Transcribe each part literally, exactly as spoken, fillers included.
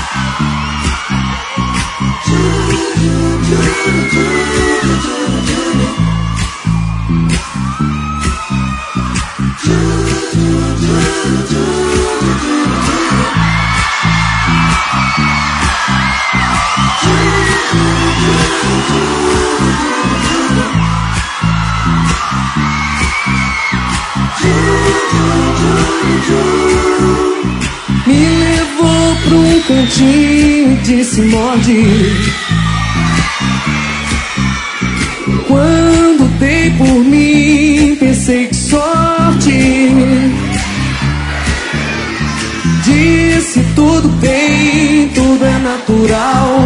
Me levou pra um cantinho e disse morde. Quando dei por mim, pensei que sorte. Disse tudo bem, tudo é natural.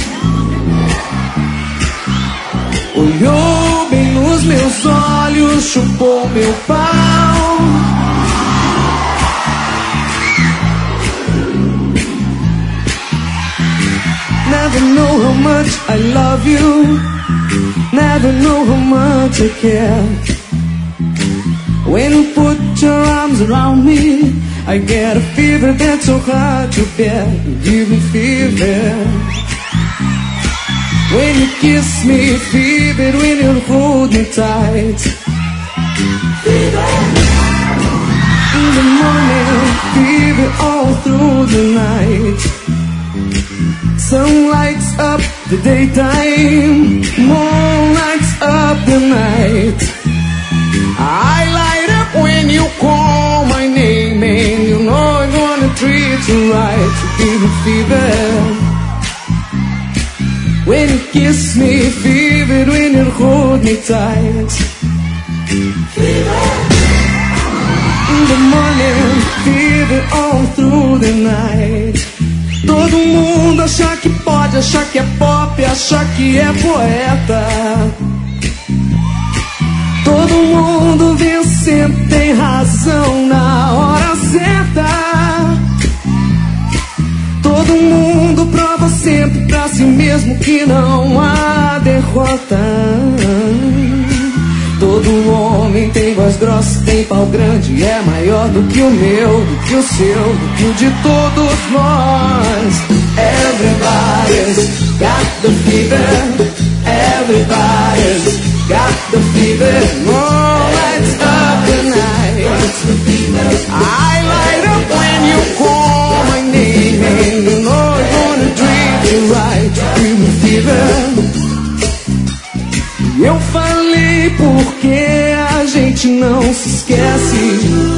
Olhou bem nos meus olhos, chupou meu pau. Never know how much I love you. Never know how much I care. When you put your arms around me, I get a fever that's so hard to bear. You give me fever. When you kiss me, fever. When you hold me tight, fever. In the morning, fever all through the night. Sun lights up the daytime, moon lights up the night. I light up when you call my name, and you know I'm gonna treat you right. Give me fever. When you kiss me, fever. When you hold me tight, fever. In the morning, fever all through the night. Todo mundo acha que pode, acha que é pop, acha que é poeta. Todo mundo vê sempre, tem razão na hora certa. Todo mundo prova sempre pra si mesmo que não há derrota. Todo homem tem voz grossa, tem pau grande, é maior do que o meu, do que o seu, do que o de todos nós. Everybody's got the fever. Everybody's got the fever. Moon lights up the night. I light up when you call my name, and you know I'm gonna treat you right. Give me fever. Eu falei porque a gente não se esquece.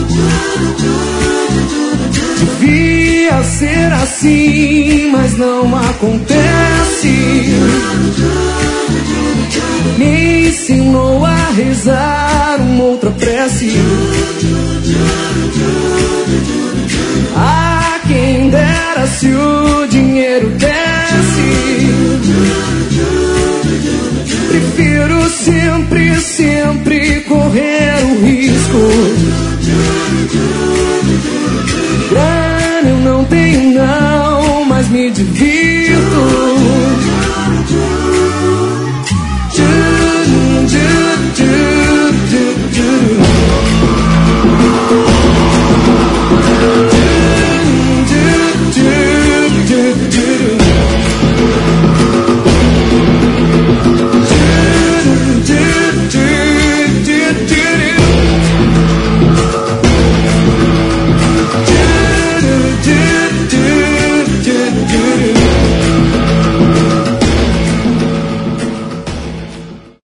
Devia ser assim, mas não acontece. Me ensinou a rezar uma outra prece. Ah, quem dera se o dinheiro desse. Prefiro sempre ser